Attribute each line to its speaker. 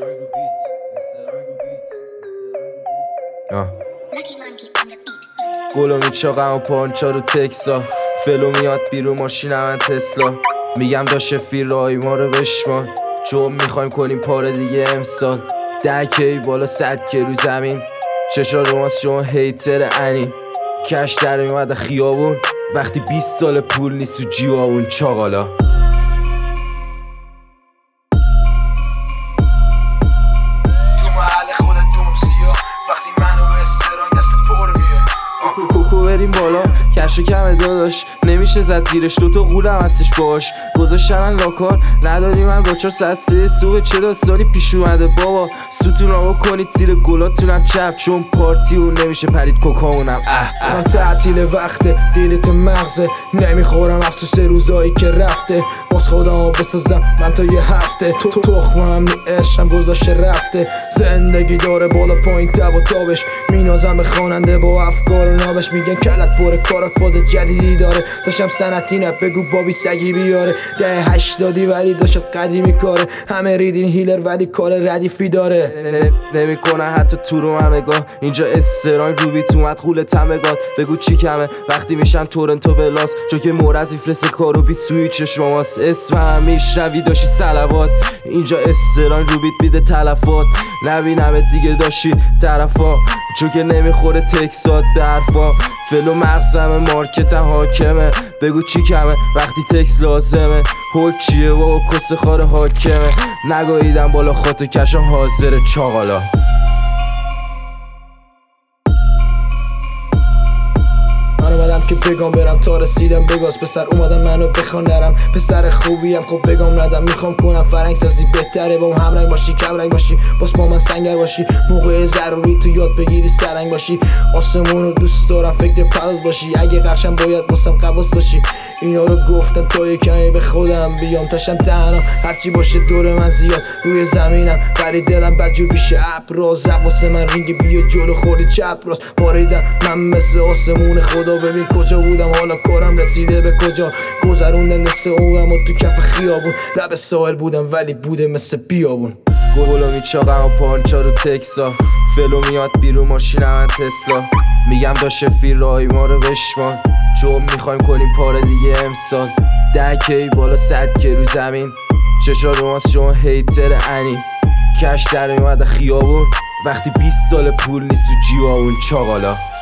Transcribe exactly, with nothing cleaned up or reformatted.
Speaker 1: گلو میچاقم و پانچا رو تکسا، فلو میاد بیرون ماشین من تسلا. میگم دا شفی رای ما رو بشمان، چون میخوایم کنیم پاره دیگه امسال. ده کی بالا صد کی رو زمین، چشا رو ماست شما هیتر انی. کش در میمد خیابون وقتی بیست سال پول نیست تو جیوابون چاقالا. کوکو بریم بالا کشو کمه داداش، نمیشه زد زیرش، دوتا غولم هستش باش. گذاشتنن لاکار نداری من با چار ساعت سه صبح، چه داستانی پیش اومده بابا. ستونامو کنید زیر گلاتونم چپ، چون پارتی اون نمیشه پرید کوکاونم. اه
Speaker 2: اه تعطیل وقته دیلت مغزه، نمیخورم افسوس روزایی که رفته. باز خودمو بسازم من تا یه هفته، تو تخمم نی عشقم گذاشته رفته. زندگی داره بالا پایین تب و تابش، مینازم به خواننده با افکار و نابش. میگن کلت پره کارات فاز جدیدی داره، داشتم سنتی نه بگو بابی سگی بیاره. ده هشتادی ولی داشت قدیمی کاره، همه ریدین هیلر ولی کار ردیفی داره.
Speaker 1: نمی کنه حتی تو رو من نگاه، اینجا استران روبیت اومد غول تمگات. بگو چی کمه وقتی میشن تورنتو بلاس، چون که مورزی فرست کارو بیت سوی چشماماست. اسمم میشنوی داشتی سلوات، اینجا استران روبیت بیده تلفات. نبینمت دیگه داشتی طرفا، چون که نمیخوره تکسات به حرفا. فلو مغزم مارکت حاکمه، بگو چی کمه وقتی تکس لازمه. حک چیه بابا کس خار حاکمه، نگاهیدم بالا خاطر کشم حاضر چاقالا.
Speaker 2: من اومدم که بگم برم تا رسیدم بگاز، پسر اومدم منو بخوان نرم. پسر خوبیم خب بگم ندم، میخوام کنم فرنگ سازی بهتره. با هم رنگ باشی کم رنگ باشی، باز با من سنگر باشی. موقع ضروری تو یاد بگیری سرنگ باشی. آسمون رو دوست دارم فکر پرواز باشی، اگه قرشم باید واسم قواس باشی. اینا رو گفتم تا یه کمی به خودم بیام، تاشم تنها هرچی باشه دور من زیاد روی زمینم. ولی دلم بدجور بیشه ابراز، واسه من رینگ بیا جلو خوردی چپ راست. باریدم من مثل آسمون خدا، ببین کجا بودم حالا کارم رسیده به کجا. گذروندن نصف عمرم و تو کف خیابون، لب ساحل بودم ولی بوده مثل بیابون.
Speaker 1: گلو میچاقم و پانچا رو تکسا، فلو میاد بیرون ماشین من تسلا. میگم دا شفی رای ما رو بشمان، چون میخوایم کنیم پاره دیگه امسال. ده کی بالا صد کی رو زمین، چشا رو ماست شما هیتر انی. کش در میمد خیابون وقتی بیست سال پول نیست تو جیوابون چاقالا.